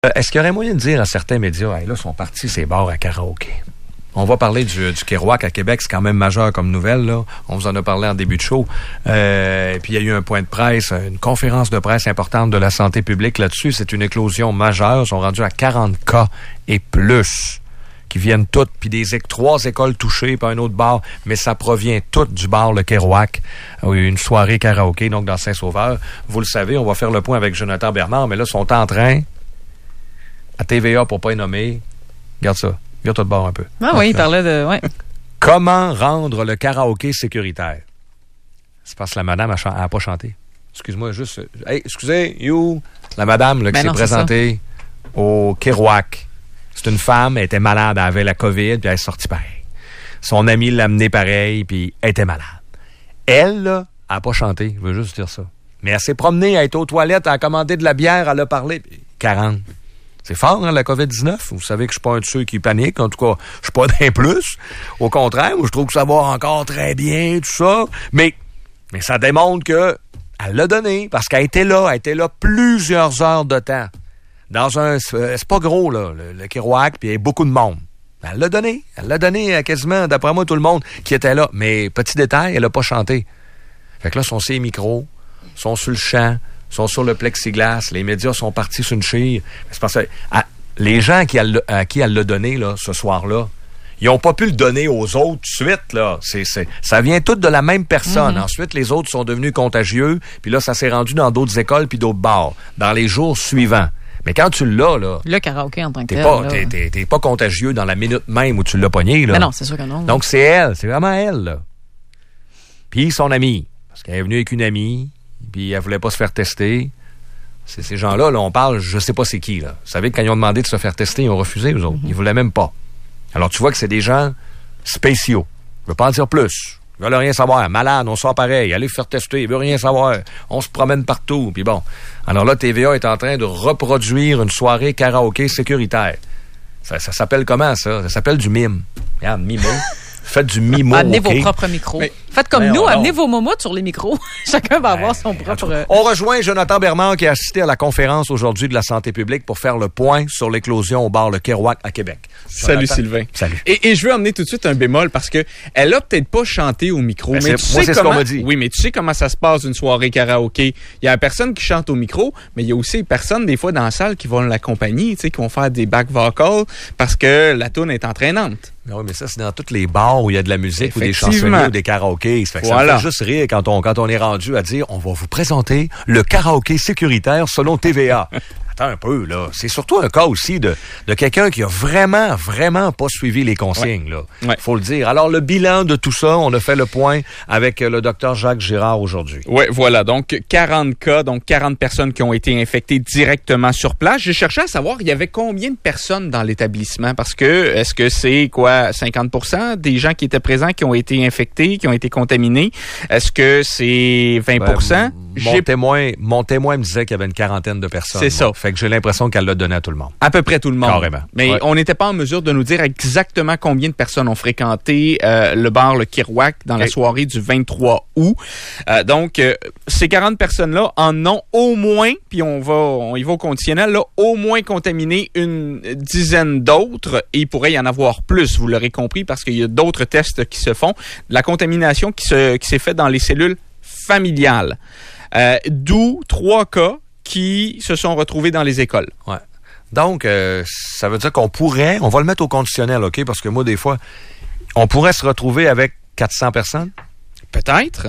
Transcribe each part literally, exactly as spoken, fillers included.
Euh, est-ce qu'il y aurait moyen de dire à certains médias, hey, là, sont partis ces bars à karaoké? On va parler du, du Kerouac à Québec, c'est quand même majeur comme nouvelle, là. On vous en a parlé en début de show. Euh, puis il y a eu un point de presse, une conférence de presse importante de la santé publique là-dessus. C'est une éclosion majeure. Ils sont rendus à quarante cas et plus qui viennent toutes, puis des trois écoles touchées, puis un autre bar, mais ça provient tout du bar Le Kerouac. Une soirée karaoké, donc dans Saint-Sauveur. Vous le savez, on va faire le point avec Jonathan Bernard, mais là, ils sont en train, à T V A pour pas y nommer, regarde ça. Viens-toi de bord un peu. Ah oui, il parlait de... Ouais. Comment rendre le karaoké sécuritaire? C'est parce que la madame n'a pas chanté. Excuse-moi, juste... Hey, excusez, you! La madame là, qui ben s'est non, présentée au Kerouac. C'est une femme, elle était malade, elle avait la COVID, puis elle est sortie pareil. Son ami l'a amenée pareil, puis elle était malade. Elle, là, elle n'a pas chanté, je veux juste dire ça. Mais elle s'est promenée, elle était aux toilettes, elle a commandé de la bière, elle a parlé. quarante. C'est fort, hein, la covid dix-neuf. Vous savez que je suis pas un de ceux qui paniquent. En tout cas, je suis pas d'un plus. Au contraire, je trouve que ça va encore très bien, tout ça. Mais, mais ça démontre que elle l'a donné, parce qu'elle était là. Elle était là plusieurs heures de temps. Dans un... C'est pas gros, là, le, le Kerouac, puis il y a beaucoup de monde. Elle l'a donné. Elle l'a donné à quasiment, d'après moi, tout le monde qui était là. Mais, petit détail, elle a pas chanté. Fait que là, sont ses micros, sont sur le champ, sont sur le plexiglas, les médias sont partis sur une chire. C'est parce que à, les gens qui elle, à qui elle l'a donné là, ce soir-là, ils n'ont pas pu le donner aux autres tout de suite. Là. C'est, c'est, ça vient tout de la même personne. Mm-hmm. Ensuite, les autres sont devenus contagieux, puis là, ça s'est rendu dans d'autres écoles puis d'autres bars, dans les jours suivants. Mais quand tu l'as, là... Le karaoké en tant que t'es tel. Pas, là, t'es, t'es, t'es pas contagieux dans la minute même où tu l'as pogné. Là. Mais non, c'est sûr que non. Donc, c'est elle. C'est vraiment elle. Là. Puis son amie. Parce qu'elle est venue avec une amie, puis elle voulait pas se faire tester. C'est ces gens-là, là, on parle, je sais pas c'est qui, là. Vous savez que quand ils ont demandé de se faire tester, ils ont refusé, eux autres. Mm-hmm. Ils voulaient même pas. Alors, tu vois que c'est des gens spéciaux. Je veux pas en dire plus. Ils veulent rien savoir. Malade, on sort pareil. Allez faire tester, ils veulent rien savoir. On se promène partout, puis bon. Alors là, T V A est en train de reproduire une soirée karaoké sécuritaire. Ça, ça s'appelle comment, ça? Ça s'appelle du mime. Regarde, mimo. Faites du mimo. Amenez okay. vos propres micros. Mais, Faites comme mais nous, on, amenez on... vos momottes sur les micros. Chacun va avoir son propre... On rejoint Jonathan Bernard qui a assisté à la conférence aujourd'hui de la santé publique pour faire le point sur l'éclosion au bar Le Kerouac à Québec. Salut Jonathan. Sylvain. Salut. Et, et je veux emmener tout de suite un bémol parce que elle a peut-être pas chanté au micro, ben mais c'est, tu moi, sais c'est comment... ce qu'on m'a dit. Oui, mais tu sais comment ça se passe une soirée karaoké. Il y a la personne qui chante au micro, mais il y a aussi des personnes des fois dans la salle qui vont l'accompagner, tu sais, qui vont faire des back vocals parce que la toune est entraînante. Ben oui, mais ça, c'est dans tous les bars où il y a de la musique ou des chansonniers ou des karaokés. Ça fait que voilà. Ça me fait juste rire quand on, quand on est rendu à dire on va vous présenter le karaoké sécuritaire selon T V A. Attends un peu, là. C'est surtout un cas aussi de, de quelqu'un qui a vraiment, vraiment pas suivi les consignes, ouais. là. Ouais. Faut le dire. Alors, le bilan de tout ça, on a fait le point avec le docteur Jacques Girard aujourd'hui. Oui, voilà. Donc, quarante cas, donc quarante personnes qui ont été infectées directement sur place. J'ai cherché à savoir, il y avait combien de personnes dans l'établissement? Parce que, est-ce que c'est, quoi, cinquante pour cent des gens qui étaient présents qui ont été infectés, qui ont été contaminés? Est-ce que c'est vingt pour cent? Ben, mon, témoin, mon témoin me disait qu'il y avait une quarantaine de personnes. C'est ça. Moi. Fait que j'ai l'impression qu'elle l'a donné à tout le monde. À peu près tout le monde. Carrément. Mais ouais. on n'était pas en mesure de nous dire exactement combien de personnes ont fréquenté euh, le bar Le Kerouac dans okay. la soirée du vingt-trois août. Euh, donc, euh, ces quarante personnes-là en ont au moins, puis on va, on y va au conditionnel, là, au moins contaminé une dizaine d'autres, et il pourrait y en avoir plus, vous l'aurez compris, parce qu'il y a d'autres tests qui se font. La contamination qui, se, qui s'est faite dans les cellules familiales. Euh, d'où trois cas qui se sont retrouvés dans les écoles. Ouais. Donc, euh, ça veut dire qu'on pourrait, on va le mettre au conditionnel, OK? Parce que moi, des fois, on pourrait se retrouver avec quatre cents personnes. Peut-être.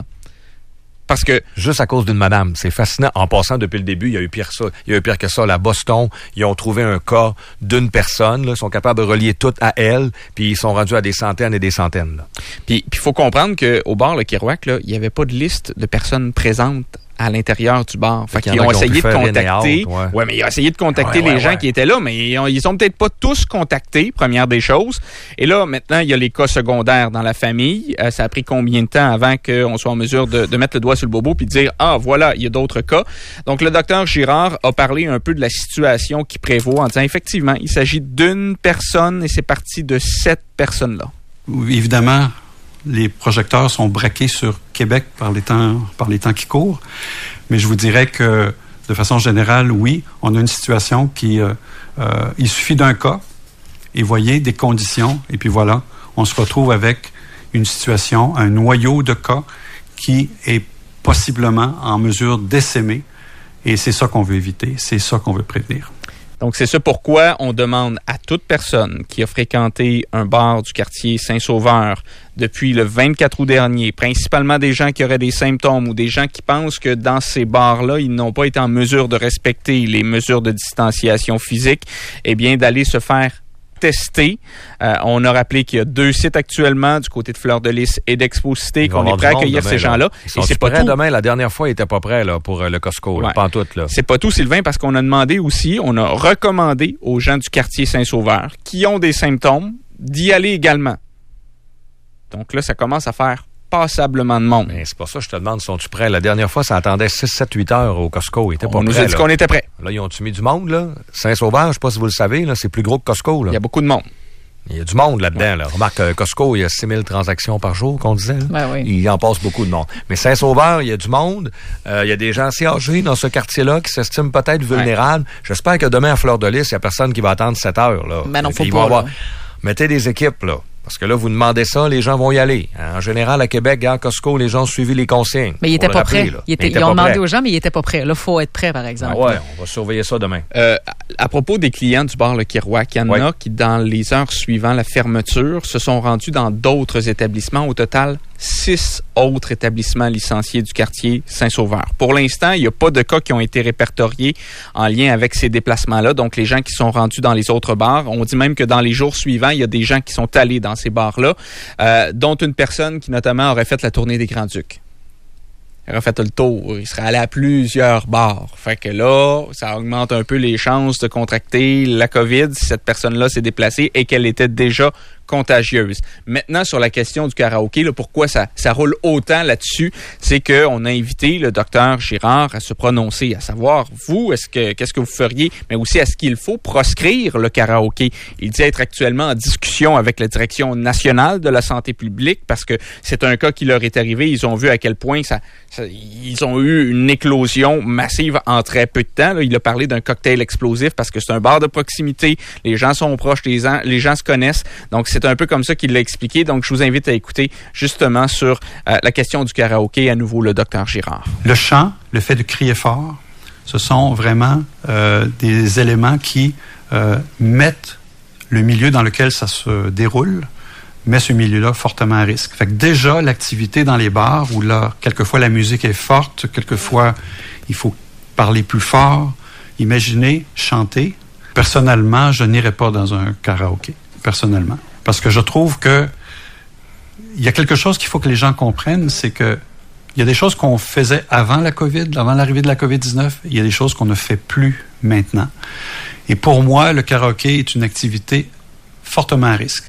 Parce que... Juste à cause d'une madame. C'est fascinant. En passant, depuis le début, il y a eu pire ça. Il y a eu pire que ça. À Boston, ils ont trouvé un cas d'une personne. Là, ils sont capables de relier tout à elle. Puis ils sont rendus à des centaines et des centaines. Là. Puis il faut comprendre qu'au bar Le Kerouac, là, il n'y avait pas de liste de personnes présentes à l'intérieur du bar. Fait qu'ils ont essayé de contacter. Out, ouais. ouais, mais ils ont essayé de contacter ouais, ouais, les gens ouais. qui étaient là, mais ils ont, ils ont peut-être pas tous contactés, première des choses. Et là, maintenant, il y a les cas secondaires dans la famille. Euh, ça a pris combien de temps avant qu'on soit en mesure de, de mettre le doigt sur le bobo puis de dire, ah, voilà, il y a d'autres cas. Donc, le docteur Girard a parlé un peu de la situation qui prévaut en disant, effectivement, il s'agit d'une personne et c'est parti de cette personne-là. Oui, évidemment, les projecteurs sont braqués sur Québec par les temps, par les temps qui courent. Mais je vous dirais que, de façon générale, oui, on a une situation qui, euh, Euh, il suffit d'un cas, et voyez, des conditions, et puis voilà, on se retrouve avec une situation, un noyau de cas qui est possiblement en mesure d'essaimer, et c'est ça qu'on veut éviter, c'est ça qu'on veut prévenir. Donc, c'est ça pourquoi on demande à toute personne qui a fréquenté un bar du quartier Saint-Sauveur depuis le vingt-quatre août dernier, principalement des gens qui auraient des symptômes ou des gens qui pensent que dans ces bars-là, ils n'ont pas été en mesure de respecter les mesures de distanciation physique, eh bien, d'aller se faire tester. Euh, on a rappelé qu'il y a deux sites actuellement du côté de Fleur-de-Lys et d'Expo-Cité qu'on est prêt à accueillir ces gens-là. Et c'est pas tout. Demain, la dernière fois, ils étaient pas prêts là, pour euh, le Costco. Ouais. Là, pas en tout, là. C'est pas tout, Sylvain, parce qu'on a demandé aussi, on a recommandé aux gens du quartier Saint-Sauveur qui ont des symptômes d'y aller également. Donc là, ça commence à faire passablement de monde. Mais c'est pour ça que je te demande, sont-tu prêts? La dernière fois, ça attendait six, sept, huit heures au Costco. Ils étaient pas on prêts. nous a dit là. qu'on était prêts. Là, ils ont-tu mis du monde, là? Saint-Sauveur, je sais pas si vous le savez, là, c'est plus gros que Costco, là. Il y a beaucoup de monde. Il y a du monde là-dedans. Là. Remarque, euh, Costco, il y a six mille transactions par jour, qu'on disait. Ben oui. Il en passe beaucoup de monde. Mais Saint-Sauveur, il y a du monde. Euh, il y a des gens assez âgés dans ce quartier-là qui s'estiment peut-être vulnérables. Ouais. J'espère que demain, à Fleur-de-Lys, il n'y a personne qui va attendre sept heures. Là. Ben non, faut pas. pas Avoir... Mettez des équipes, là. Parce que là, vous demandez ça, les gens vont y aller. En général, à Québec, à Costco, les gens ont suivi les consignes. Mais ils n'étaient pas prêts. Ils, étaient, ils, ils ont demandé aux gens, mais ils n'étaient pas prêts. Là, il faut être prêt, par exemple. Ah ouais, on va surveiller ça demain. Euh, à propos des clients du bar Le Kerouac, il y en ouais. a qui, dans les heures suivant la fermeture, se sont rendus dans d'autres établissements. Au total, six autres établissements licenciés du quartier Saint-Sauveur. Pour l'instant, il n'y a pas de cas qui ont été répertoriés en lien avec ces déplacements-là. Donc, les gens qui sont rendus dans les autres bars, on dit même que dans les jours suivants, il y a des gens qui sont allés dans ces bars-là, euh, dont une personne qui, notamment, aurait fait la tournée des Grands-Ducs. Il aurait fait le tour. Il serait allé à plusieurs bars. Fait que là, ça augmente un peu les chances de contracter la COVID si cette personne-là s'est déplacée et qu'elle était déjà contagieuse. Maintenant, sur la question du karaoké, là, pourquoi ça, ça roule autant là-dessus, c'est qu'on a invité le docteur Girard à se prononcer, à savoir, vous, est-ce que qu'est-ce que vous feriez, mais aussi est-ce qu'il faut proscrire le karaoké. Il dit être actuellement en discussion avec la Direction nationale de la santé publique parce que c'est un cas qui leur est arrivé. Ils ont vu à quel point ça, ça ils ont eu une éclosion massive en très peu de temps. Là, il a parlé d'un cocktail explosif parce que c'est un bar de proximité. Les gens sont proches, les gens, les gens se connaissent. Donc, c'est un peu comme ça qu'il l'a expliqué. Donc, je vous invite à écouter justement sur euh, la question du karaoké, à nouveau, le docteur Girard. Le chant, le fait de crier fort, ce sont vraiment euh, des éléments qui euh, mettent le milieu dans lequel ça se déroule, met ce milieu-là fortement à risque. Fait que déjà, l'activité dans les bars, où là, quelquefois la musique est forte, quelquefois il faut parler plus fort, imaginer, chanter. Personnellement, je n'irais pas dans un karaoké, personnellement. Parce que je trouve que il y a quelque chose qu'il faut que les gens comprennent, c'est que il y a des choses qu'on faisait avant la COVID, avant l'arrivée de la COVID dix-neuf, il y a des choses qu'on ne fait plus maintenant. Et pour moi, le karaoké est une activité fortement à risque.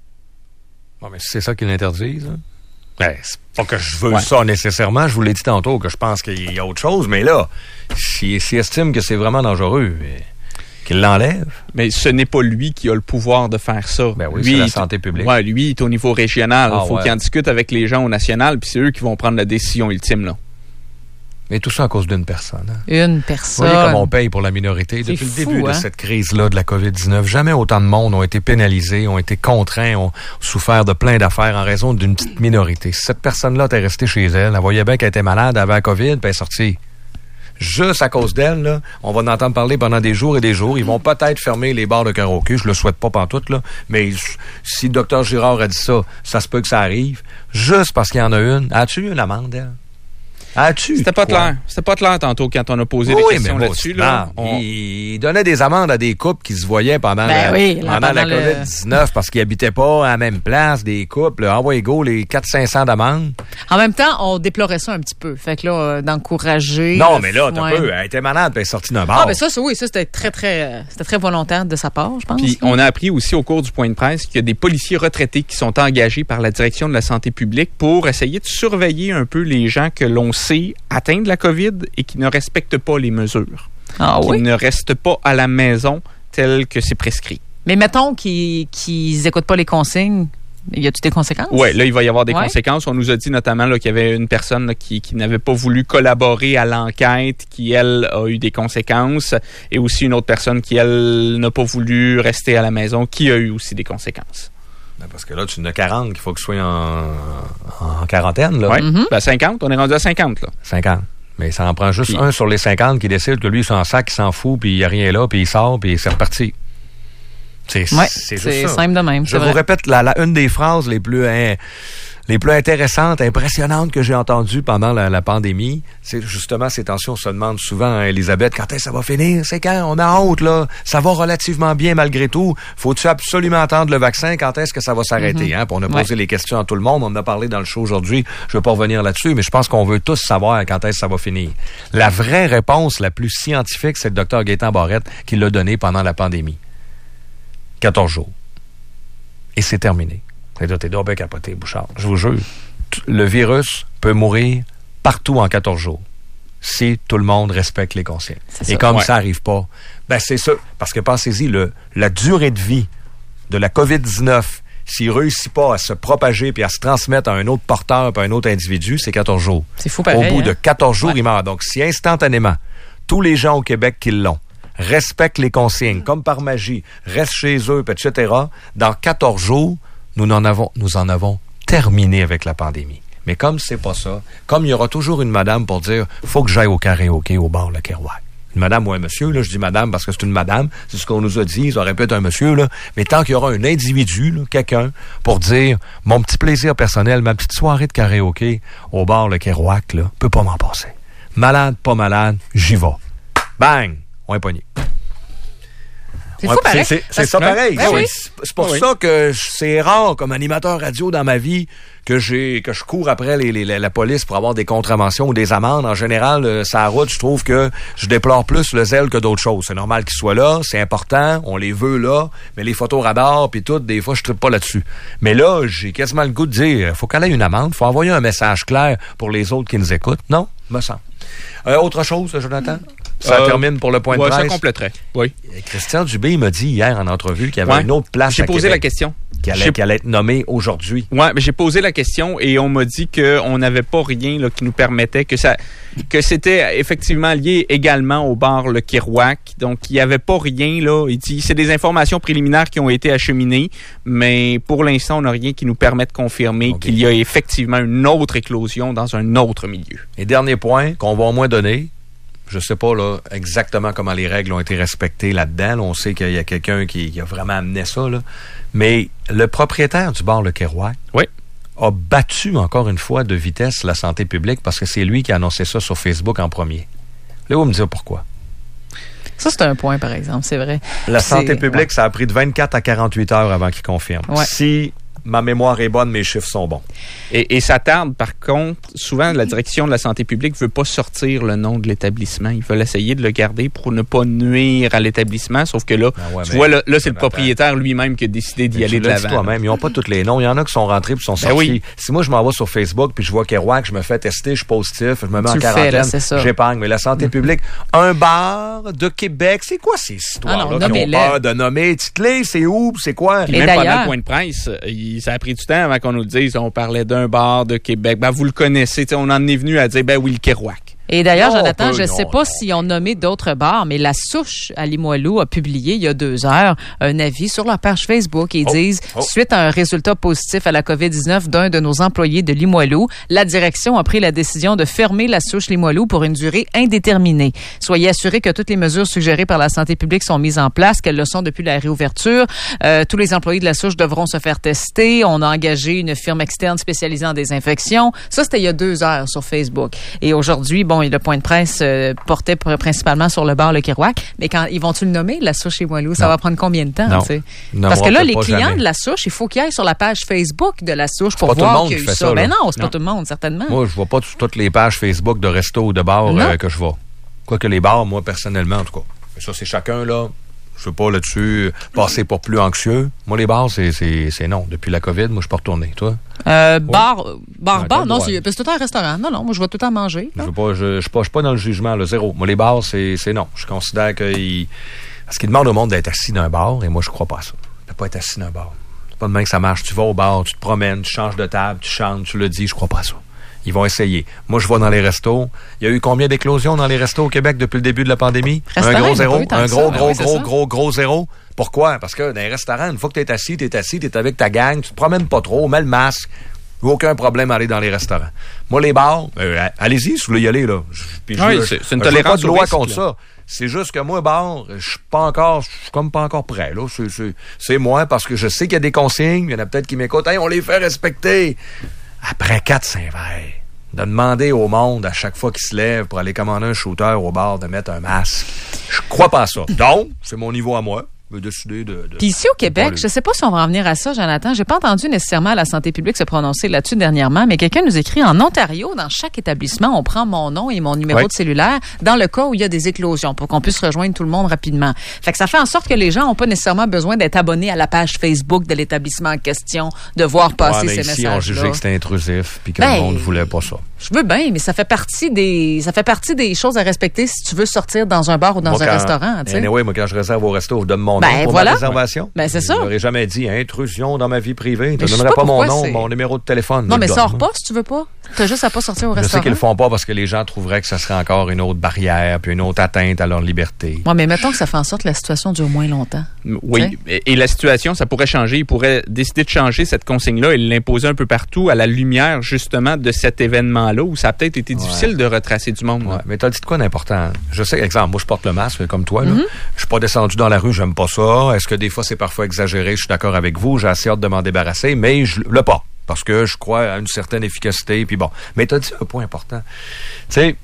Bon, mais c'est ça qu'ils l'interdisent, hein? Ben, c'est pas que je veux ouais. ça nécessairement, je vous l'ai dit tantôt, que je pense qu'il y a autre chose, mais là, s'ils si estiment que c'est vraiment dangereux, mais... qu'il l'enlève. Mais ce n'est pas lui qui a le pouvoir de faire ça. Ben oui, lui, c'est la santé publique. Ouais, lui, il est au niveau régional. Il ah, faut ouais. qu'il en discute avec les gens au national, puis c'est eux qui vont prendre la décision ultime, là. Mais tout ça à cause d'une personne. Hein? Une personne. Vous voyez comme on paye pour la minorité. Depuis fou, le début hein? de cette crise-là de la COVID dix-neuf, jamais autant de monde ont été pénalisés, ont été contraints, ont souffert de plein d'affaires en raison d'une petite minorité. Si cette personne-là était restée chez elle, elle voyait bien qu'elle était malade, elle avait la COVID, puis elle est sortie. Juste à cause d'elle, là, on va en entendre parler pendant des jours et des jours. Ils vont peut-être fermer les bars de karaoké. Je le souhaite pas pantoute, là. Mais si le docteur Girard a dit ça, ça se peut que ça arrive. Juste parce qu'il y en a une. As-tu eu une amende, elle? As-tu? C'était pas clair. C'était pas clair tantôt quand on a posé oui, des questions là-dessus. Là, on... Il donnait des amendes à des couples qui se voyaient pendant ben la, oui, pendant pendant la le... COVID dix-neuf parce qu'ils habitaient pas à la même place, des couples. Envoyez go les quatre cents à cinq cents d'amende. En même temps, on déplorait ça un petit peu. Fait que là, euh, d'encourager... Non, mais là, t'as ouais. peu. Elle était malade puis elle est sortie d'un bar. Ah, ben ça, oui, ça, c'était très, très, c'était très volontaire de sa part, je pense. Puis, on a appris aussi au cours du point de presse qu'il y a des policiers retraités qui sont engagés par la Direction de la santé publique pour essayer de surveiller un peu les gens que l'on sait atteints de la COVID et qui ne respectent pas les mesures. Ah qui oui? ne restent pas à la maison tel que c'est prescrit. Mais mettons qu'ils qu'ils écoutent pas les consignes, Y a-t-il des conséquences? Oui, là, il va y avoir des ouais. conséquences. On nous a dit notamment là, qu'il y avait une personne là, qui, qui n'avait pas voulu collaborer à l'enquête, qui, elle, a eu des conséquences, et aussi une autre personne qui, elle, n'a pas voulu rester à la maison, qui a eu aussi des conséquences. Ben parce que là, tu en as quarante qu'il faut que tu sois en, en quarantaine. Là. Oui, mm-hmm. ben cinquante, on est rendu à cinquante. Là. cinquante. Mais ça en prend juste puis, un sur les cinquante qui décide que lui, il s'en sac, il s'en fout, puis il n'y a rien là, puis il sort, puis c'est reparti. C'est, ouais, c'est, c'est juste ça. simple de même. Je vous vrai. répète la, la, une des phrases les plus, hein, les plus intéressantes, impressionnantes que j'ai entendues pendant la, la pandémie. C'est justement ces tensions. On se demande souvent, hein, Elisabeth, quand est-ce que ça va finir? C'est quand? On a honte, là. Ça va relativement bien malgré tout. Faut-tu absolument attendre le vaccin? Quand est-ce que ça va s'arrêter? Mm-hmm. Hein? Puis on a posé ouais. les questions à tout le monde. On en a parlé dans le show aujourd'hui. Je ne veux pas revenir là-dessus, mais je pense qu'on veut tous savoir quand est-ce que ça va finir. La vraie réponse la plus scientifique, c'est le docteur Gaétan Barrette qui l'a donnée pendant la pandémie. quatorze jours. Et c'est terminé. C'est-à-dire, t'es donc bien capoté, Bouchard. Je vous jure, le virus peut mourir partout en quatorze jours si tout le monde respecte les consignes. C'est Et ça. comme ouais. ça n'arrive pas, ben c'est ça. Parce que pensez-y, le, la durée de vie de la covid dix-neuf, s'il ne réussit pas à se propager puis à se transmettre à un autre porteur puis à un autre individu, c'est quatorze jours. C'est fou pareil. Au bout hein? de quatorze jours, ouais. il meurt. Donc, si instantanément, tous les gens au Québec qui l'ont, respectent les consignes, comme par magie, restent chez eux, et cetera, dans quatorze jours, nous en avons, nous en avons terminé avec la pandémie. Mais comme c'est pas ça, comme il y aura toujours une madame pour dire « faut que j'aille au karaoké au bar Le Kerouac ». Une madame ou un monsieur, là, je dis madame parce que c'est une madame, c'est ce qu'on nous a dit, ça aurait pu être un monsieur, là, mais tant qu'il y aura un individu, là, quelqu'un, pour dire « mon petit plaisir personnel, ma petite soirée de karaoké au bar Le Kerouac, là, peut pas m'en passer. Malade, pas malade, j'y vais. Bang! On est pogné. » C'est ouais, fou pareil. C'est, c'est, c'est ça pareil. Ben oui. C'est, c'est pour oui. ça que c'est rare comme animateur radio dans ma vie que j'ai que je cours après les, les, la police pour avoir des contraventions ou des amendes. En général, euh, sur la route, je trouve que je déplore plus le zèle que d'autres choses. C'est normal qu'ils soient là, c'est important, on les veut là, mais les photos radars puis tout, des fois, je trippe pas là-dessus. Mais là, j'ai quasiment le goût de dire, faut qu'elle ait une amende, faut envoyer un message clair pour les autres qui nous écoutent. Non? Me semble. Euh, autre chose, Jonathan? Ça euh, termine pour le point ouais, de presse. Ça compléterait, oui. Christian Dubé m'a dit hier en entrevue qu'il y avait ouais. une autre place J'ai à posé Québec la question. Qui allait, qui allait être nommée aujourd'hui. Oui, mais j'ai posé la question et on m'a dit qu'on n'avait pas rien là, qui nous permettait, que ça, que c'était effectivement lié également au bar Le Kerouac. Donc, il n'y avait pas rien, là. Il dit, c'est des informations préliminaires qui ont été acheminées, mais pour l'instant, on n'a rien qui nous permet de confirmer okay. qu'il y a effectivement une autre éclosion dans un autre milieu. Et dernier point qu'on va au moins donner, je sais pas là exactement comment les règles ont été respectées là-dedans. Là, on sait qu'il y a quelqu'un qui, qui a vraiment amené ça, là. Mais le propriétaire du bar Le Kerouac oui. a battu encore une fois de vitesse la santé publique parce que c'est lui qui a annoncé ça sur Facebook en premier. Là, vous me dire pourquoi. Ça, c'est un point, par exemple, c'est vrai. La c'est... santé publique, ouais. ça a pris de vingt-quatre à quarante-huit heures avant qu'il confirme. Ouais. Si ma mémoire est bonne, mes chiffres sont bons. Et, et ça tarde, par contre, souvent, la direction de la santé publique ne veut pas sortir le nom de l'établissement. Ils veulent essayer de le garder pour ne pas nuire à l'établissement, sauf que là, ah ouais, tu vois, là, là c'est le propriétaire lui-même qui a décidé d'y mais aller de l'avant. Toi-même, ils n'ont pas tous les noms. Il y en a qui sont rentrés et qui sont sortis. Ben oui. Si moi, je m'en vais sur Facebook puis je vois Kerouac, je me fais tester, je suis positif, je me mets tu en quarantaine, fais, là, j'épargne. Mais la santé mmh. publique, un bar de Québec, c'est quoi ces histoires-là? Ah non, qui ont peur de nommer, titlé, c'est où, c'est quoi? Et même pendant le point de presse, il, ça a pris du temps avant qu'on nous le dise. On parlait d'un bar de Québec. Ben, vous le connaissez. T'sais, on en est venu à dire, ben oui, le Kerouac. Et d'ailleurs, non, Jonathan, peu, je ne sais non, pas non. s'ils ont nommé d'autres bars, mais La Souche à Limoilou a publié il y a deux heures un avis sur leur page Facebook. Ils oh, disent, oh. suite à un résultat positif à la covid dix-neuf d'un de nos employés de Limoilou, la direction a pris la décision de fermer La Souche Limoilou pour une durée indéterminée. Soyez assurés que toutes les mesures suggérées par la santé publique sont mises en place, qu'elles le sont depuis la réouverture. Euh, tous les employés de La Souche devront se faire tester. On a engagé une firme externe spécialisée en désinfection. Ça, c'était il y a deux heures sur Facebook. Et aujourd'hui, bon, le point de presse euh, portait principalement sur le bar Le Kerouac, mais quand ils vont-tu le nommer, La Souche chez Limoilou? Ça non. va prendre combien de temps? Non. Non, parce que là, les clients jamais. de La Souche, il faut qu'ils aillent sur la page Facebook de La Souche pour voir qu'il y a eu ça. ça ben non, c'est non. pas tout le monde, certainement. Moi, je vois pas sur toutes les pages Facebook de resto ou de bar euh, que je vois. Quoique les bars, moi, personnellement, en tout cas. Mais ça, c'est chacun, là. Je veux pas là-dessus passer pour plus anxieux. Moi, les bars, c'est, c'est, c'est non. Depuis la COVID, moi, je suis pas retourné. Toi? Euh, bar, ouais. bar, bar, non, c'est, c'est tout un restaurant. Non, non, moi, je vais tout le temps manger. Je veux pas, je, je suis pas, je suis pas dans le jugement, le zéro. Moi, les bars, c'est, c'est non. Je considère qu'ils, parce qu'ils demandent au monde d'être assis dans un bar, et moi, je crois pas à ça. Tu peux pas être assis dans un bar. pas de même que ça marche. Tu vas au bar, tu te promènes, tu changes de table, tu chantes, tu le dis. Je crois pas à ça. Ils vont essayer. Moi, je vais dans les restos. Il y a eu combien d'éclosions dans les restos au Québec depuis le début de la pandémie? Restaurant, un gros zéro. Un gros, ça. gros, Ben gros, oui, gros, gros, gros zéro. Pourquoi? Parce que dans les restaurants, une fois que tu es assis, tu es assis, tu es avec ta gang, tu te promènes pas trop, mets le masque. Aucun problème à aller dans les restaurants. Moi, les bars, euh, allez-y, si vous voulez y aller, là. Puis oui, je, c'est, c'est une je tolérance pas de loi risque, contre là. ça. C'est juste que moi, bar, je suis pas encore, je suis comme pas encore prêt, là. C'est, c'est, c'est moi, parce que je sais qu'il y a des consignes, il y en a peut-être qui m'écoutent. Hey, on les fait respecter. Après quatre Saint-Verre, de demander au monde à chaque fois qu'il se lève pour aller commander un shooter au bar de mettre un masque. Je crois pas à ça. Donc, c'est mon niveau à moi. Décider de, de... Puis ici au Québec, je ne sais pas si on va en venir à ça, Jonathan. J'ai pas entendu nécessairement la santé publique se prononcer là-dessus dernièrement, mais quelqu'un nous écrit en Ontario, dans chaque établissement, on prend mon nom et mon numéro oui. de cellulaire dans le cas où il y a des éclosions pour qu'on puisse rejoindre tout le monde rapidement. Fait que ça fait en sorte que les gens n'ont pas nécessairement besoin d'être abonnés à la page Facebook de l'établissement en question, de voir passer ouais, ces ici, messages-là. On jugeait que c'était intrusif puis que ben, le monde voulait pas ça. Je veux bien, mais ça fait partie des ça fait partie des choses à respecter si tu veux sortir dans un bar ou dans moi, un quand, restaurant. Tu sais. Anyway, moi, quand je réserve au resto, je donne mon nom ben, pour voilà. ma réservation. Ben, c'est ça. Je n'aurais jamais dit intrusion dans ma vie privée. Je ne sais donnerais pas pas mon nom, c'est... mon numéro de téléphone. Non, mais donne, sors moi. pas si tu veux pas. T'as juste à pas sortir au je restaurant. Je sais qu'ils le font pas parce que les gens trouveraient que ça serait encore une autre barrière puis une autre atteinte à leur liberté. Ouais, mais mettons que ça fait en sorte que la situation dure moins longtemps. Oui, et, et la situation, ça pourrait changer. Ils pourraient décider de changer cette consigne-là et l'imposer un peu partout à la lumière, justement, de cet événement-là où ça a peut-être été ouais. difficile de retracer du monde. Ouais, mais t'as dit de quoi d'important? Je sais, exemple, moi, je porte le masque comme toi. Là. Mm-hmm. Je suis pas descendu dans la rue, j'aime pas ça. Est-ce que des fois, c'est parfois exagéré? Je suis d'accord avec vous. J'ai assez hâte de m'en débarrasser, mais je le pas. Parce que je crois à une certaine efficacité. Puis bon. Mais tu as dit un point important. Tu sais,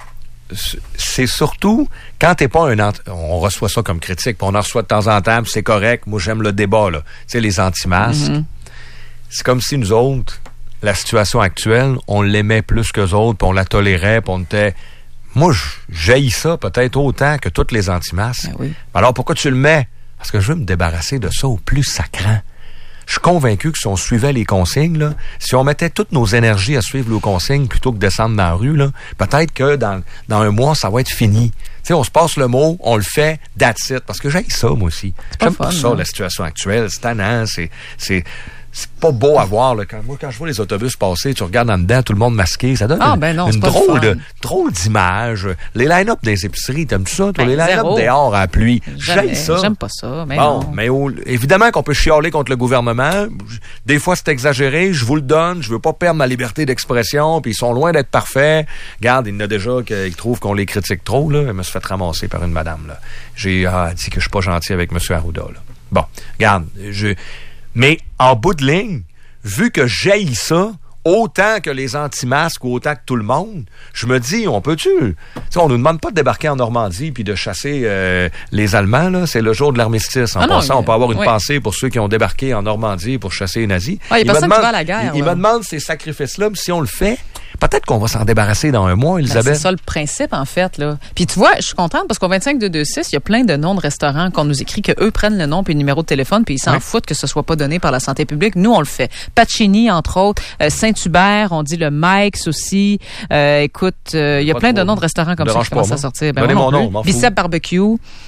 c'est surtout quand t'es pas un... Ant- on reçoit ça comme critique, puis on en reçoit de temps en temps, puis c'est correct. Moi, j'aime le débat, là. Tu sais, les anti-masques. Mm-hmm. C'est comme si nous autres, la situation actuelle, on l'aimait plus qu'eux autres, puis on la tolérait, puis on était... Moi, j'haïs ça peut-être autant que toutes les anti-masques. Ben oui. Alors, pourquoi tu le mets? Parce que je veux me débarrasser de ça au plus sacrant. Je suis convaincu que si on suivait les consignes, là, si on mettait toutes nos énergies à suivre les consignes plutôt que de descendre dans la rue, là, peut-être que dans, dans un mois, ça va être fini. Tu sais, on se passe le mot, on le fait, that's it. Parce que j'aime ça, moi aussi. J'aime pas, pas ça, la situation actuelle. C'est tannant, c'est... c'est C'est pas beau à voir. Là. Quand, moi, quand je vois les autobus passer, tu regardes en dedans, tout le monde masqué, ça donne ah, une, ben non, une drôle, de, drôle d'image. Les line-up des épiceries, t'aimes ça? Toi? Ben, les line-up dehors à la pluie. J'aime ça. J'aime pas ça. Mais bon, non. mais au, évidemment qu'on peut chialer contre le gouvernement. Des fois, c'est exagéré. Je vous le donne. Je veux pas perdre ma liberté d'expression. Puis ils sont loin d'être parfaits. Regarde, il y en a déjà qui trouvent qu'on les critique trop. Là. Elle me se fait ramasser par une madame. Là. J'ai ah, dit que je suis pas gentil avec M. Arruda. Là. Bon, regarde, je... Mais en bout de ligne, vu que j'haïs ça, autant que les anti-masques ou autant que tout le monde, je me dis, on peut-tu... T'sais, on nous demande pas de débarquer en Normandie puis de chasser euh, les Allemands, là. C'est le jour de l'armistice. En ah passant, non, on peut avoir une oui. pensée pour ceux qui ont débarqué en Normandie pour chasser les nazis. Ah, il y a personne qui va à la guerre. Il, il me demande ces sacrifices-là, si on le fait... Peut-être qu'on va s'en débarrasser dans un mois, Elisabeth. Ben, c'est ça le principe, en fait. Là. Puis tu vois, je suis contente parce qu'au vingt-cinq deux deux six, il y a plein de noms de restaurants qu'on nous écrit, qu'eux prennent le nom puis le numéro de téléphone, puis ils s'en oui. foutent que ce soit pas donné par la santé publique. Nous, on le fait. Pacini, entre autres. Euh, Saint-Hubert, on dit le Mike's aussi. Euh, écoute, euh, il y a pas plein trop. de noms de restaurants comme ça qui commencent à sortir. Ben, Donnez mon nom, m'en Bicep Barbecue.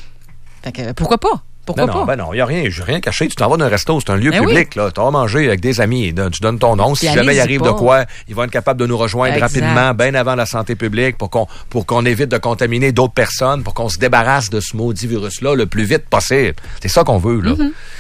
Fait que, pourquoi pas? Pourquoi ben pas? Non, ben non, il n'y a rien, j'ai rien caché. Tu t'en vas dans un resto, c'est un lieu ben public, oui. là. Tu vas manger avec des amis, tu donnes ton nom. Si Puis jamais il arrive pas. de quoi, ils vont être capables de nous rejoindre exact. rapidement, bien avant la santé publique, pour qu'on, pour qu'on évite de contaminer d'autres personnes, pour qu'on se débarrasse de ce maudit virus-là le plus vite possible. C'est ça qu'on veut, là. Mm-hmm.